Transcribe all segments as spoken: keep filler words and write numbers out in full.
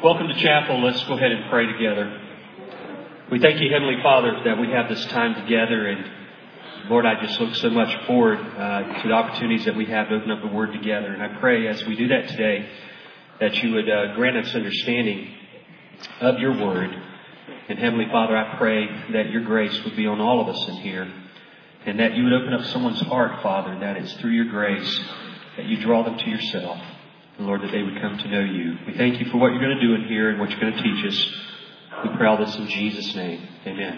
Welcome to chapel. Let's go ahead and pray together. We thank you, Heavenly Father, that we have this time together. And Lord, I just look so much forward uh, to the opportunities that we have to open up the Word together. And I pray as we do that today, that you would uh, grant us understanding of your Word. And Heavenly Father, I pray that your grace would be on all of us in here. And that you would open up someone's heart, Father, that it's through your grace that you draw them to yourself. And Lord, that they would come to know you. We thank you for what you're going to do in here and what you're going to teach us. We pray all this in Jesus' name. Amen.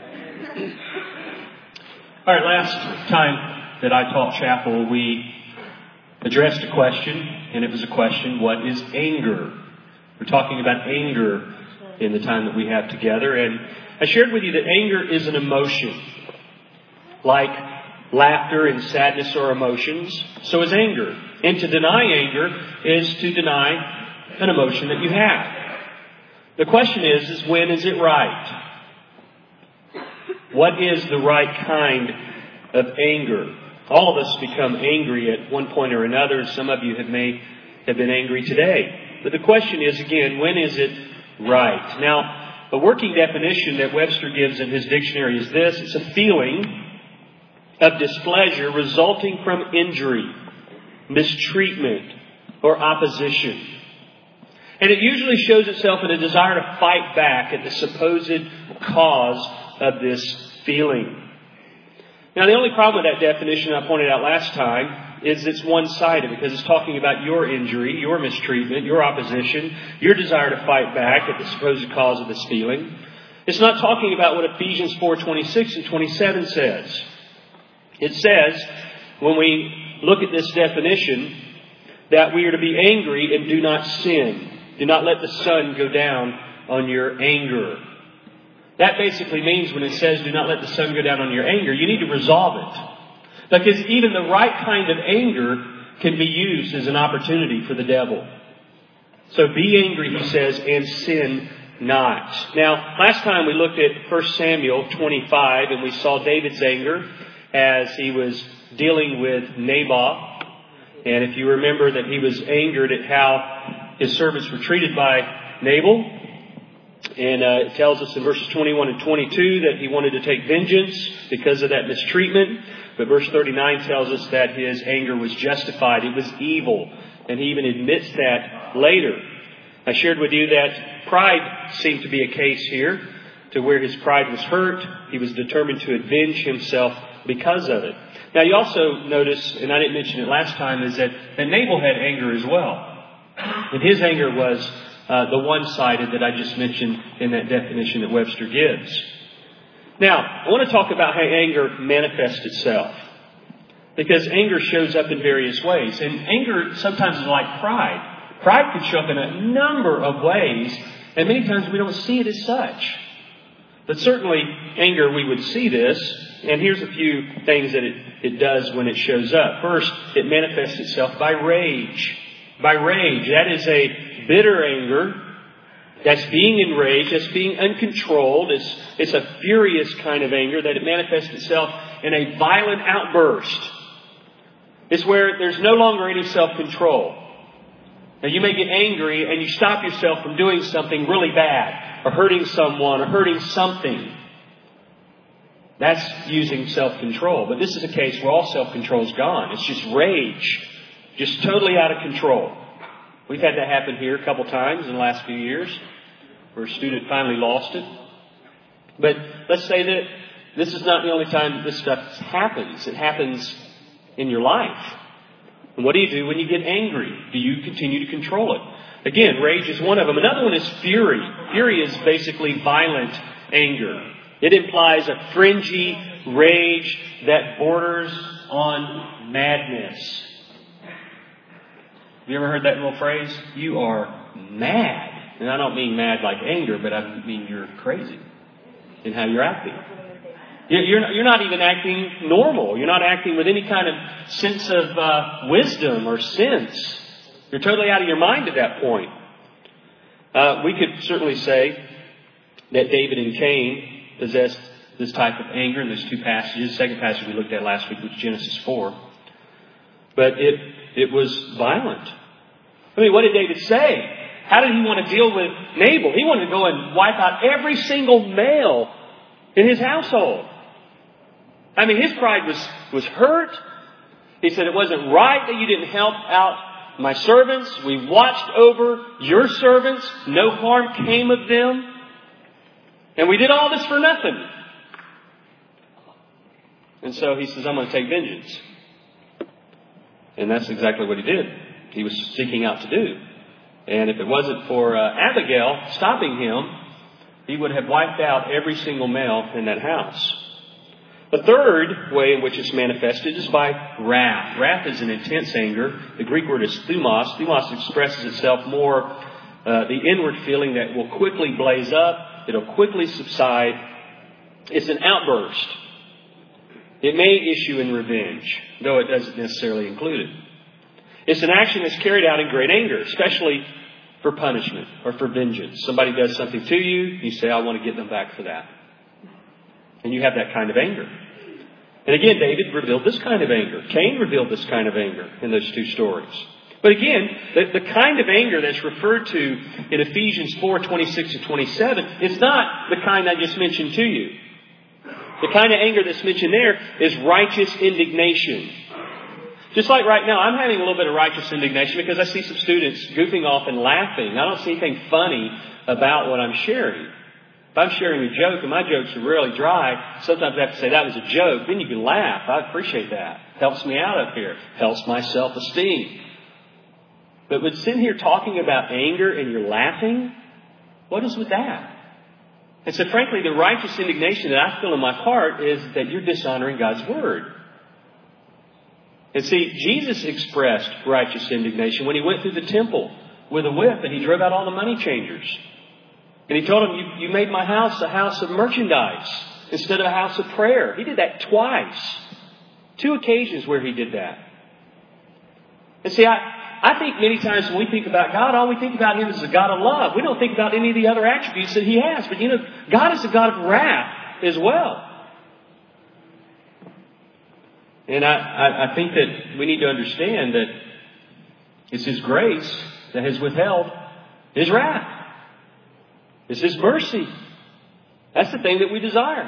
All right, last time that I taught chapel, we addressed a question, and it was a question, what is anger? We're talking about anger in the time that we have together. And I shared with you that anger is an emotion. Like laughter and sadness are emotions, so is anger. And to deny anger is to deny an emotion that you have. The question is, is when is it right? What is the right kind of anger? All of us become angry at one point or another. Some of you have may have been angry today. But the question is, again, when is it right? Now, a working definition that Webster gives in his dictionary is this. It's a feeling of displeasure resulting from injury, mistreatment, or opposition. And it usually shows itself in a desire to fight back at the supposed cause of this feeling. Now, the only problem with that definition I pointed out last time is it's one-sided because it's talking about your injury, your mistreatment, your opposition, your desire to fight back at the supposed cause of this feeling. It's not talking about what Ephesians four twenty-six and twenty-seven says. It says, when we look at this definition, that we are to be angry and do not sin. Do not let the sun go down on your anger. That basically means when it says do not let the sun go down on your anger, you need to resolve it. Because even the right kind of anger can be used as an opportunity for the devil. So be angry, he says, and sin not. Now, last time we looked at First Samuel twenty-five and we saw David's anger as he was dealing with Naboth. And if you remember that he was angered at how his servants were treated by Nabal. And uh, it tells us in verses twenty-one and twenty-two that he wanted to take vengeance because of that mistreatment. But verse thirty-nine tells us that his anger was justified. It was evil. And he even admits that later. I shared with you that pride seemed to be a case here, to where his pride was hurt. He was determined to avenge himself because of it. Now you also notice, and I didn't mention it last time, is that, that Nabal had anger as well. And his anger was uh, the one-sided that I just mentioned in that definition that Webster gives. Now, I want to talk about how anger manifests itself. Because anger shows up in various ways. And anger sometimes is like pride. Pride can show up in a number of ways, and many times we don't see it as such. But certainly, anger, we would see this. And here's a few things that it, it does when it shows up. First, it manifests itself by rage. By rage. That is a bitter anger. That's being enraged. That's being uncontrolled. It's, it's a furious kind of anger that it manifests itself in a violent outburst. It's where there's no longer any self-control. Now, you may get angry and you stop yourself from doing something really bad or hurting someone or hurting something. That's using self-control. But this is a case where all self-control is gone. It's just rage. Just totally out of control. We've had that happen here a couple times in the last few years where a student finally lost it. But let's say that this is not the only time that this stuff happens. It happens in your life. And what do you do when you get angry? Do you continue to control it? Again, rage is one of them. Another one is fury. Fury is basically violent anger. It implies a frenzy, rage that borders on madness. Have you ever heard that little phrase? You are mad. And I don't mean mad like anger, but I mean you're crazy in how you're acting. You're not, you're not even acting normal. You're not acting with any kind of sense of uh, wisdom or sense. You're totally out of your mind at that point. Uh, we could certainly say that David and Cain possessed this type of anger in those two passages. The second passage we looked at last week was Genesis four. But it it was violent. I mean, what did David say? How did he want to deal with Nabal? He wanted to go and wipe out every single male in his household. I mean, his pride was, was hurt. He said, it wasn't right that you didn't help out my servants. We watched over your servants. No harm came of them. And we did all this for nothing. And so he says, I'm going to take vengeance. And that's exactly what he did. He was seeking out to do. And if it wasn't for uh, Abigail stopping him, he would have wiped out every single male in that house. The third way in which it's manifested is by wrath. Wrath is an intense anger. The Greek word is thumos. Thumos expresses itself more, uh, the inward feeling that will quickly blaze up. It'll quickly subside. It's an outburst. It may issue in revenge, though it doesn't necessarily include it. It's an action that's carried out in great anger, especially for punishment or for vengeance. Somebody does something to you, you say, I want to get them back for that. And you have that kind of anger. And again, David revealed this kind of anger. Cain revealed this kind of anger in those two stories. But again, the, the kind of anger that's referred to in Ephesians four, twenty-six to twenty-seven, it's not the kind I just mentioned to you. The kind of anger that's mentioned there is righteous indignation. Just like right now, I'm having a little bit of righteous indignation because I see some students goofing off and laughing. I don't see anything funny about what I'm sharing. If I'm sharing a joke, and my jokes are really dry, sometimes I have to say that was a joke. Then you can laugh. I appreciate that. Helps me out up here. Helps my self-esteem. But with sitting here talking about anger and you're laughing, what is with that? And so frankly, the righteous indignation that I feel in my heart is that you're dishonoring God's Word. And see, Jesus expressed righteous indignation when he went through the temple with a whip and he drove out all the money changers. And he told them, you, you made my house a house of merchandise instead of a house of prayer. He did that twice. Two occasions where he did that. And see, I... I think many times when we think about God, all we think about Him is a God of love. We don't think about any of the other attributes that He has. But you know, God is a God of wrath as well. And I, I, I think that we need to understand that it's His grace that has withheld His wrath. It's His mercy. That's the thing that we desire.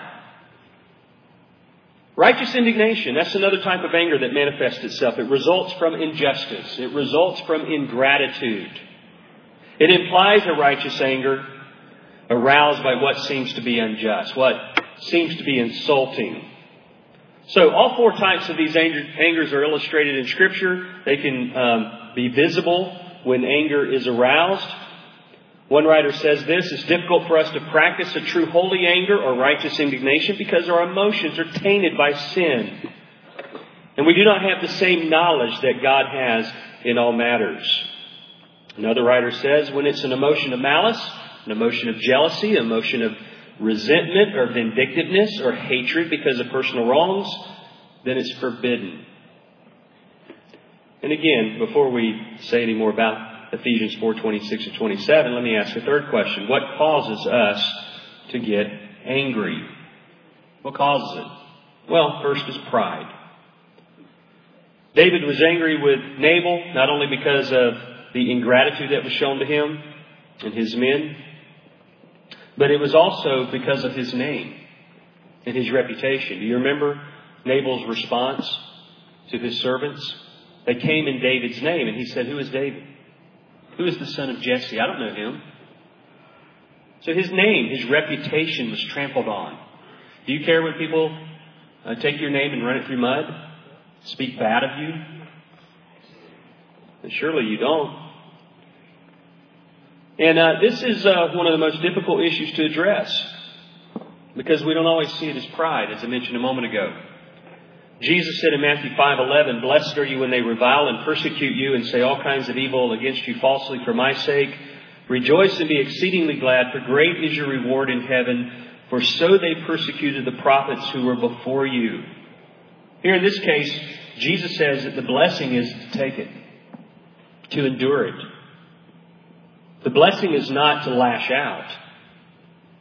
Righteous indignation, that's another type of anger that manifests itself. It results from injustice. It results from ingratitude. It implies a righteous anger aroused by what seems to be unjust, what seems to be insulting. So all four types of these anger, angers are illustrated in Scripture. They can um, be visible when anger is aroused. One writer says this, it's difficult for us to practice a true holy anger or righteous indignation because our emotions are tainted by sin. And we do not have the same knowledge that God has in all matters. Another writer says when it's an emotion of malice, an emotion of jealousy, an emotion of resentment or vindictiveness or hatred because of personal wrongs, then it's forbidden. And again, before we say any more about Ephesians four, twenty-six to twenty-seven, let me ask a third question. What causes us to get angry? What causes it? Well, first is pride. David was angry with Nabal, not only because of the ingratitude that was shown to him and his men, but it was also because of his name and his reputation. Do you remember Nabal's response to his servants? They came in David's name, and he said, who is David? Who is the son of Jesse? I don't know him. So his name, his reputation was trampled on. Do you care when people uh, take your name and run it through mud? Speak bad of you? And surely you don't. And uh, this is uh, one of the most difficult issues to address because we don't always see it as pride, as I mentioned a moment ago. Jesus said in Matthew five eleven, blessed are you when they revile and persecute you and say all kinds of evil against you falsely for my sake. Rejoice and be exceedingly glad, for great is your reward in heaven. For so they persecuted the prophets who were before you. Here in this case, Jesus says that the blessing is to take it, to endure it. The blessing is not to lash out.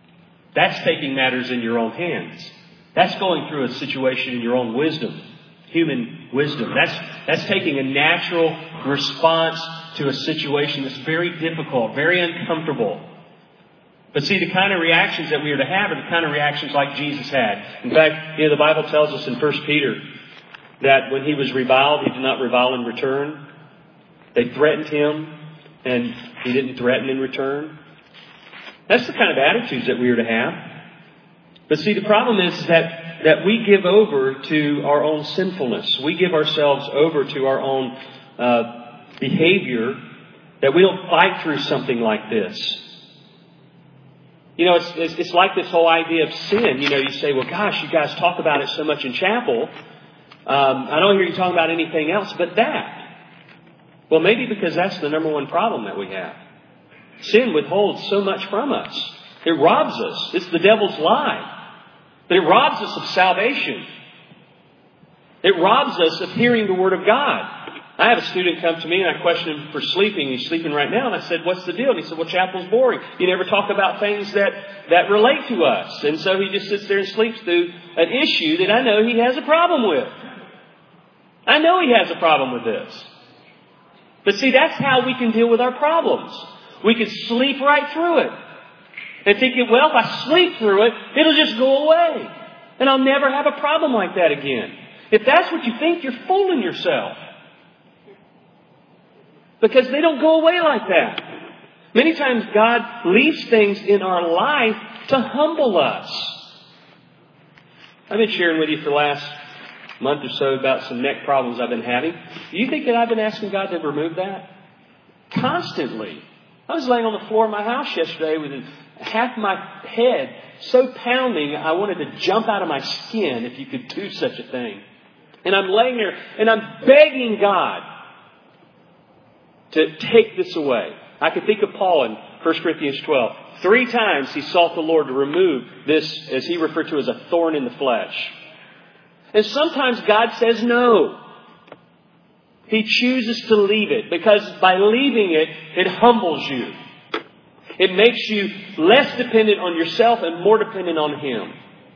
That's taking matters in your own hands. That's going through a situation in your own wisdom. human wisdom. That's, that's taking a natural response to a situation that's very difficult, very uncomfortable. But see, the kind of reactions that we are to have are the kind of reactions like Jesus had. In fact, you know, the Bible tells us in First Peter that when he was reviled, he did not revile in return. They threatened him, and he didn't threaten in return. That's the kind of attitudes that we are to have. But see, the problem is that, that we give over to our own sinfulness. We give ourselves over to our own uh, behavior, that we don't fight through something like this. You know, it's, it's it's like this whole idea of sin. You know, you say, well, gosh, you guys talk about it so much in chapel. Um, I don't hear you talking about anything else but that. Well, maybe because that's the number one problem that we have. Sin withholds so much from us. It robs us. It's the devil's lie. But it robs us of salvation. It robs us of hearing the Word of God. I had a student come to me and I questioned him for sleeping. He's sleeping right now. And I said, what's the deal? And he said, well, chapel's boring. You never talk about things that, that relate to us. And so he just sits there and sleeps through an issue that I know he has a problem with. I know he has a problem with this. But see, that's how we can deal with our problems. We can sleep right through it. And thinking, well, if I sleep through it, it'll just go away. And I'll never have a problem like that again. If that's what you think, you're fooling yourself. Because they don't go away like that. Many times God leaves things in our life to humble us. I've been sharing with you for the last month or so about some neck problems I've been having. Do you think that I've been asking God to remove that? Constantly. I was laying on the floor of my house yesterday with half my head so pounding I wanted to jump out of my skin, if you could do such a thing. And I'm laying there and I'm begging God to take this away. I could think of Paul in First Corinthians twelve. Three times he sought the Lord to remove this, as he referred to as a thorn in the flesh. And sometimes God says no. He chooses to leave it because by leaving it, it humbles you. It makes you less dependent on yourself and more dependent on Him.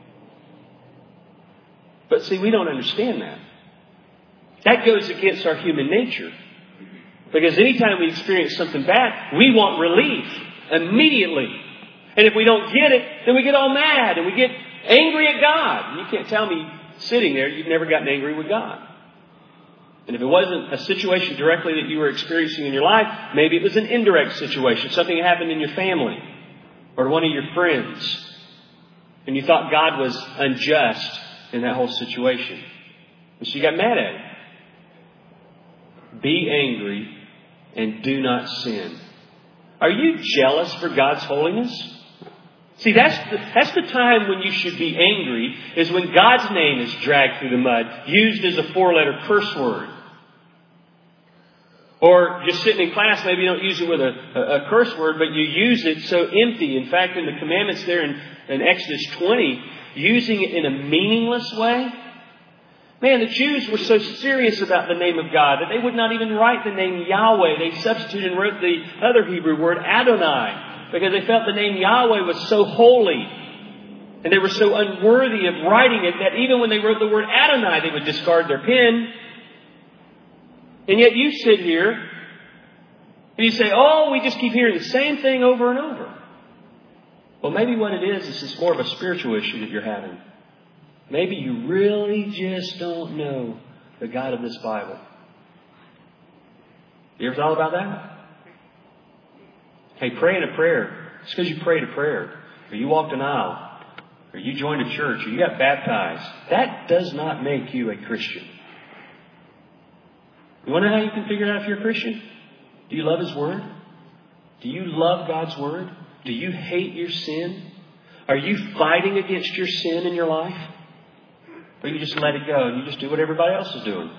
But see, we don't understand that. That goes against our human nature. Because anytime we experience something bad, we want relief immediately. And if we don't get it, then we get all mad and we get angry at God. And you can't tell me sitting there you've never gotten angry with God. And if it wasn't a situation directly that you were experiencing in your life, maybe it was an indirect situation. Something happened in your family or to one of your friends. And you thought God was unjust in that whole situation. And so you got mad at Him. Be angry and do not sin. Are you jealous for God's holiness? See, that's the, that's the time when you should be angry, is when God's name is dragged through the mud, used as a four-letter curse word. Or just sitting in class, maybe you don't use it with a, a, a curse word, but you use it so empty. In fact, in the commandments there in, in Exodus twenty, using it in a meaningless way. Man, the Jews were so serious about the name of God that they would not even write the name Yahweh. They substituted and wrote the other Hebrew word Adonai because they felt the name Yahweh was so holy. And they were so unworthy of writing it that even when they wrote the word Adonai, they would discard their pen. And yet you sit here and you say, oh, we just keep hearing the same thing over and over. Well, maybe what it is, is it's more of a spiritual issue that you're having. Maybe you really just don't know the God of this Bible. You ever thought about that? Hey, praying a prayer. Just because you prayed a prayer, or you walked an aisle, or you joined a church, or you got baptized, that does not make you a Christian. You want to know how you can figure out if you're a Christian? Do you love His Word? Do you love God's Word? Do you hate your sin? Are you fighting against your sin in your life? Or you just let it go and you just do what everybody else is doing?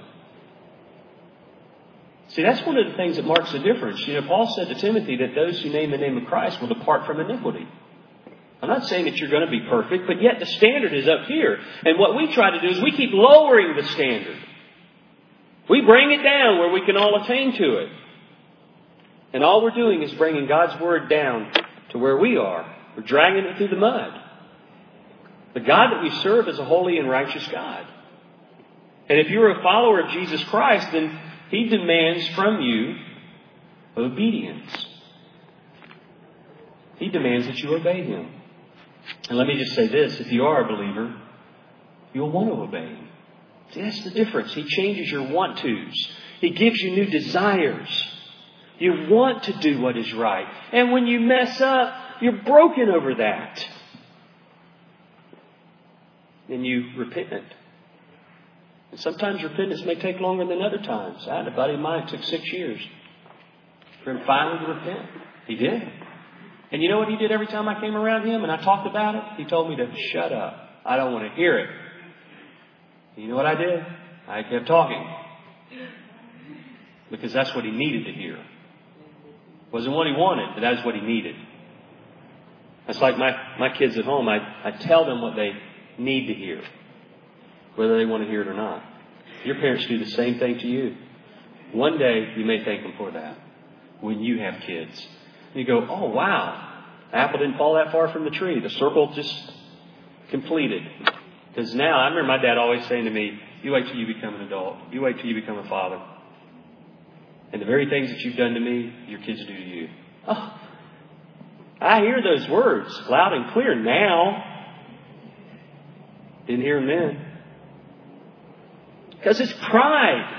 See, that's one of the things that marks the difference. You know, Paul said to Timothy that those who name the name of Christ will depart from iniquity. I'm not saying that you're going to be perfect, but yet the standard is up here. And what we try to do is we keep lowering the standard. We bring it down where we can all attain to it. And all we're doing is bringing God's Word down to where we are. We're dragging it through the mud. The God that we serve is a holy and righteous God. And if you're a follower of Jesus Christ, then He demands from you obedience. He demands that you obey Him. And let me just say this. If you are a believer, you'll want to obey Him. See, that's the difference. He changes your want-tos. He gives you new desires. You want to do what is right. And when you mess up, you're broken over that. And you repent. And sometimes repentance may take longer than other times. I had a buddy of mine, it took six years for him finally to repent. He did. And you know what he did every time I came around him and I talked about it? He told me to shut up. I don't want to hear it. And you know what I did? I kept talking. Because that's what he needed to hear. It wasn't what he wanted, but that's what he needed. That's like my, my kids at home. I, I tell them what they need to hear, whether they want to hear it or not. Your parents do the same thing to you. One day you may thank them for that when you have kids. You go, oh wow, the apple didn't fall that far from the tree. The circle just completed. Because now, I remember my dad always saying to me, you wait till you become an adult. You wait till you become a father. And the very things that you've done to me, your kids do to you. Oh, I hear those words loud and clear now. Didn't hear them then. Because it's pride.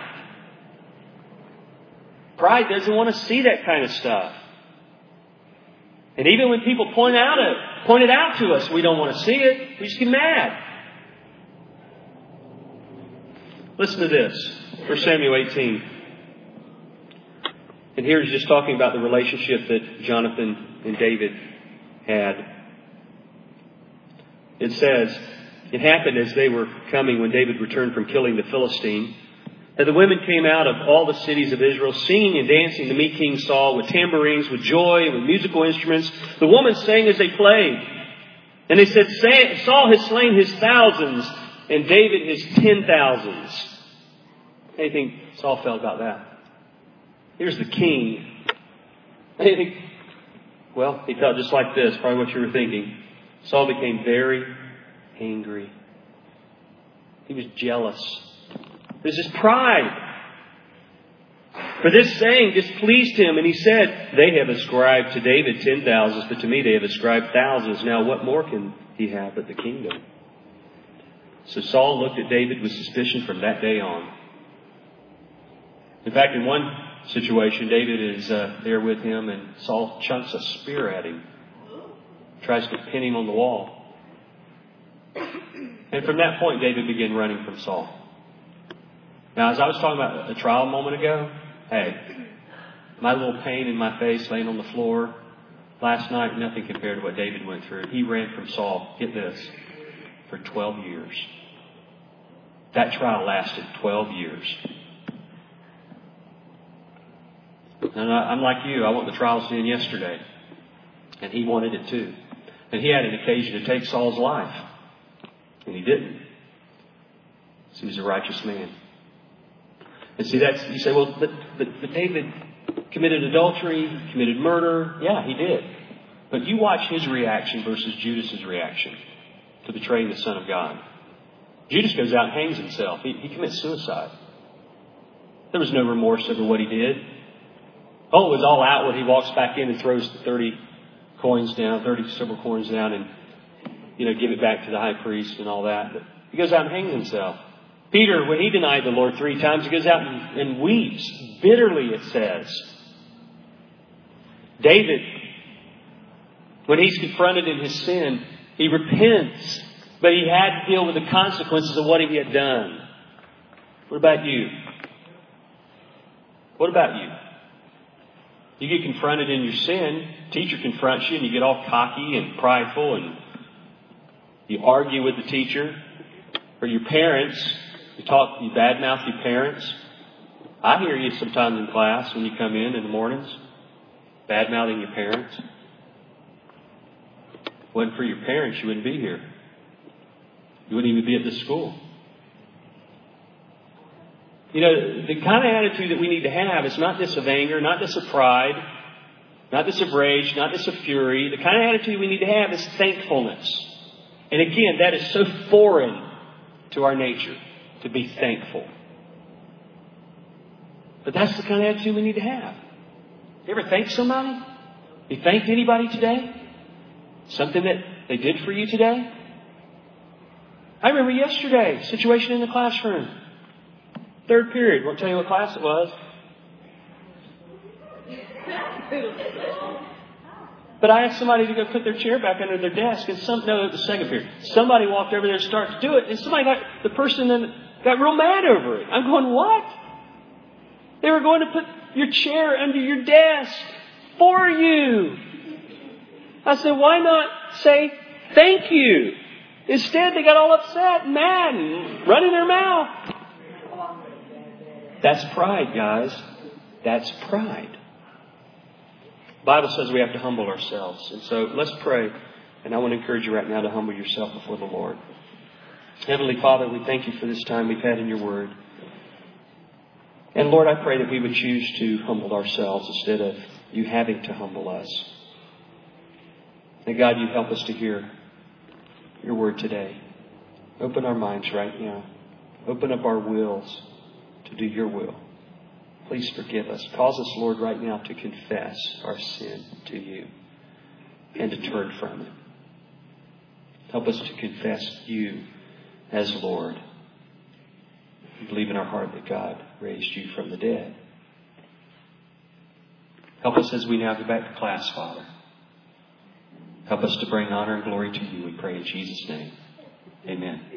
Pride doesn't want to see that kind of stuff. And even when people point out it, point it out to us, we don't want to see it. We just get mad. Listen to this. First Samuel eighteen. And here he's just talking about the relationship that Jonathan and David had. It says, it happened as they were coming when David returned from killing the Philistine, that the women came out of all the cities of Israel singing and dancing to meet King Saul with tambourines, with joy, with musical instruments. The women sang as they played. And they said, Saul has slain his thousands and David his ten thousands. How do you think Saul felt about that? Here's the king. How do you think? Well, he felt just like this, probably what you were thinking. Saul became very angry. He was jealous. This is pride. For this saying displeased him, and he said, they have ascribed to David ten thousands, but to me they have ascribed thousands. Now what more can he have but the kingdom? So Saul looked at David with suspicion from that day on. In fact, in one situation, David is uh, there with him, and Saul chunks a spear at him. Tries to pin him on the wall. And from that point, David began running from Saul. Now, as I was talking about a trial a moment ago, hey, my little pain in my face laying on the floor last night, nothing compared to what David went through. He ran from Saul, get this, for twelve years. That trial lasted twelve years. And I'm like you, I want the trials to end yesterday. And he wanted it too. And he had an occasion to take Saul's life. And he didn't. So he was a righteous man. And see, that's, you say, well, but, but, but David committed adultery, committed murder. Yeah, he did. But you watch his reaction versus Judas's reaction to betraying the Son of God. Judas goes out and hangs himself. He, he commits suicide. There was no remorse over what he did. Oh, it was all out when he walks back in and throws the thirty coins down, thirty silver coins down, and, you know, give it back to the high priest and all that. But he goes out and hangs himself. Peter, when he denied the Lord three times, he goes out and, and weeps bitterly, it says. David, when he's confronted in his sin, he repents, but he had to deal with the consequences of what he had done. What about you? What about you? You get confronted in your sin, teacher confronts you, and you get all cocky and prideful, and you argue with the teacher. Or your parents, you talk, you badmouth your parents. I hear you sometimes in class when you come in in the mornings, badmouthing your parents. If it wasn't for your parents, you wouldn't be here. You wouldn't even be at this school. You know, the kind of attitude that we need to have is not this of anger, not this of pride, not this of rage, not this of fury. The kind of attitude we need to have is thankfulness. And again, that is so foreign to our nature. to be thankful. But that's the kind of attitude we need to have. You ever thank somebody? You thanked anybody today? Something that they did for you today? I remember yesterday, situation in the classroom. Third period. Won't tell you what class it was. But I asked somebody to go put their chair back under their desk, and some no, it was the second period. Somebody walked over there to start to do it, and somebody got the person then got real mad over it. I'm going, what? They were going to put your chair under your desk for you. I said, why not say thank you? Instead, they got all upset, and mad, and running their mouth. That's pride, guys. That's pride. The Bible says we have to humble ourselves. And so let's pray. And I want to encourage you right now to humble yourself before the Lord. Heavenly Father, we thank you for this time we've had in your word. And Lord, I pray that we would choose to humble ourselves instead of you having to humble us. And God, you help us to hear your word today. Open our minds right now. Open up our wills to do your will. Please forgive us. Cause us, Lord, right now to confess our sin to you and to turn from it. Help us to confess you as Lord. We believe in our heart that God raised you from the dead. Help us as we now go back to class, Father. Help us to bring honor and glory to you, we pray in Jesus' name. Amen.